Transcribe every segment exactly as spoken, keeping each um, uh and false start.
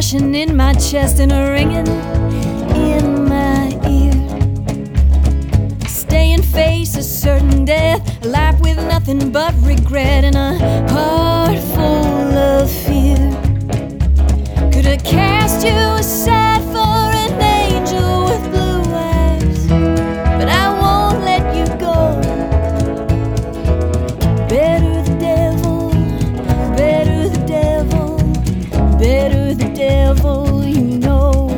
passion in my chest and a ringing in my ear. Stay and face a certain death, a life with nothing but regret and a heart full of fear. Could have cast you aside for an angel with blue eyes, but I won't let you go. Better the devil, better the devil, better the devil, you know.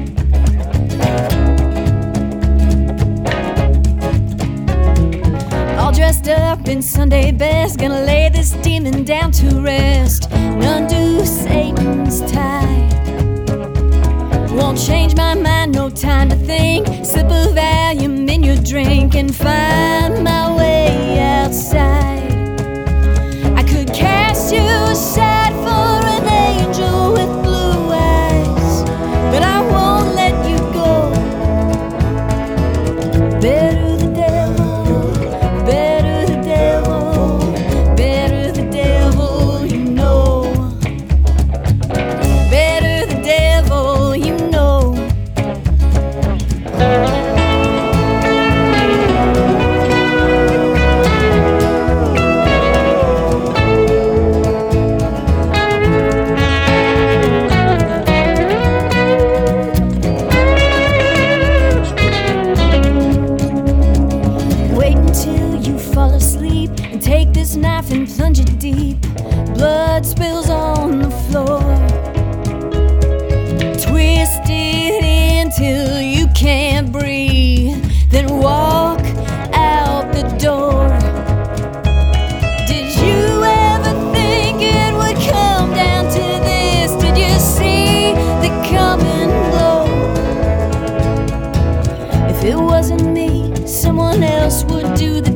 All dressed up in Sunday best, gonna lay this demon down to rest and undo Satan's tie. Won't change my mind, no time to think. Sip a Valium in your drink and find my way outside. I could cast you aside for an angel with blue eyes, but I won't let you go. Better the devil, better the devil, better the devil, you know. Better the devil, you know. Wait until you fall asleep and take this knife and plunge it deep. Blood spills on the floor. Twist it in till you can't breathe, then walk out the door. Did you ever think it would come down to this? Did you see the coming blow? If it wasn't me, someone else would do